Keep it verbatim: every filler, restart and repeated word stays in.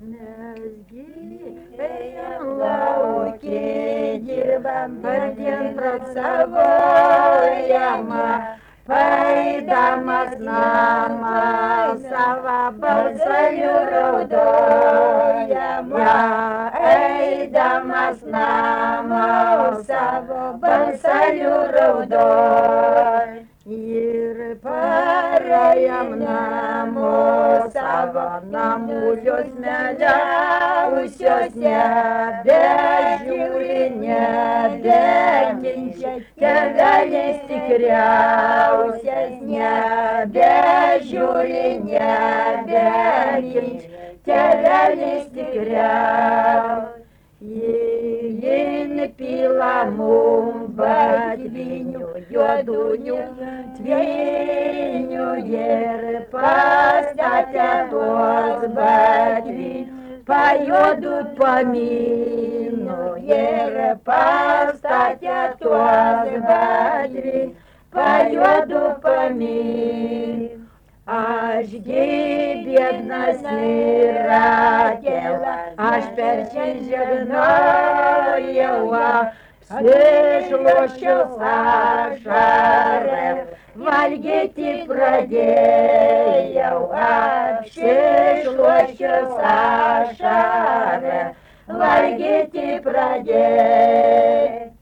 Mesgi ėjom laukė, dirbam, pardien pracovojama, paidamas namą savo balsalių raudojama, eidamas namą savo balsalių raudoj. Ir parėjom namo savo namulius meliausios, nebežiūri, nebeginčia, tėveliais tikriausias, nebežiūri, nebeginčia, tėveliais tikriausias. Jin pila mum batvinių, juodųjų tvinių ir pastatė tuos batvinių, pajuodų pamynų ir pastatė tuos batvinių, pajuodų pamynų. Ašgi biednas Irakela, aš persižegnojau, apsišluosčiau ašarą, valgyti pradėjau, apsišluosčiau ašarą, valgyti pradėjau.